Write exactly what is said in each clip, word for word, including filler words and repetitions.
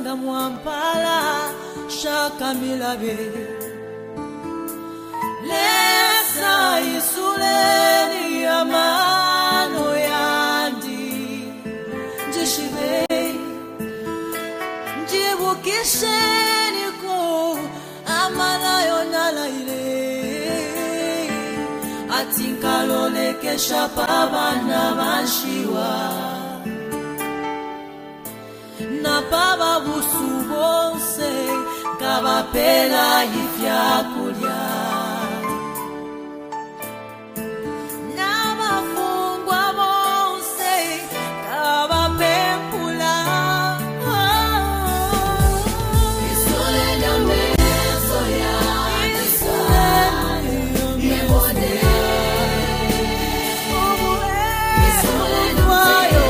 sanga mwampala shaka milabe lesa isuleni amano yandi jishibe njibukisheni ko amana yonala ile atinkalole kesha pabana banshiwa na baba busu bonse kabapela ifyakulya na bafungwa bonse kabapempula isole na meso ya isole yebone isole wayo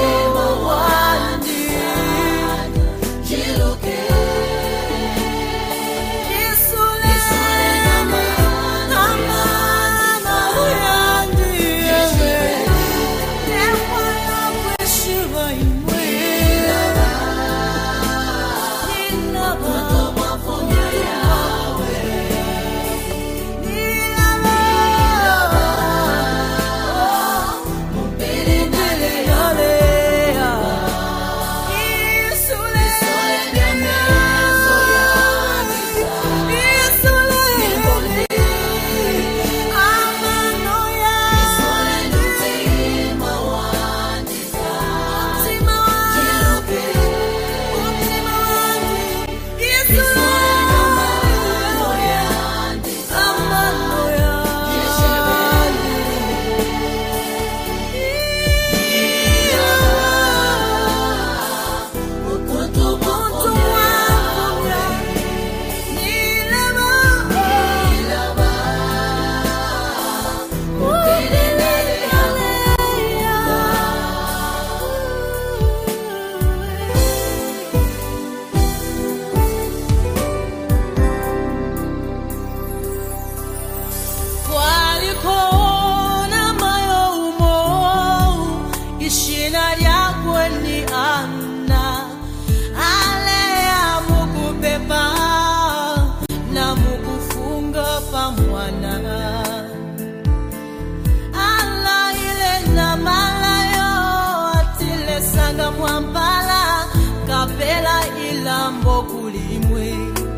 mwampala kapela ilambo kulimwe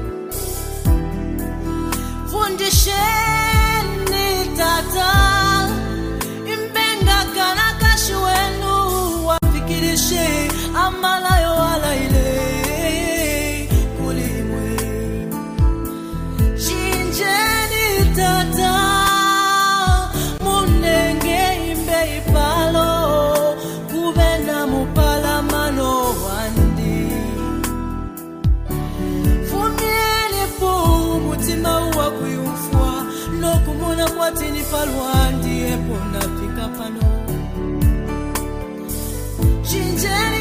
fundisheni tata imbenga kana kashuenu wafikirishe amalayo wala ile kulimwe chinjeni tata munenge imbe ipalo kubena mupala mano wandi fumieni po mutima uwa kuyufwa no kumuna kwatini palwandi epo nafika pano chinjeni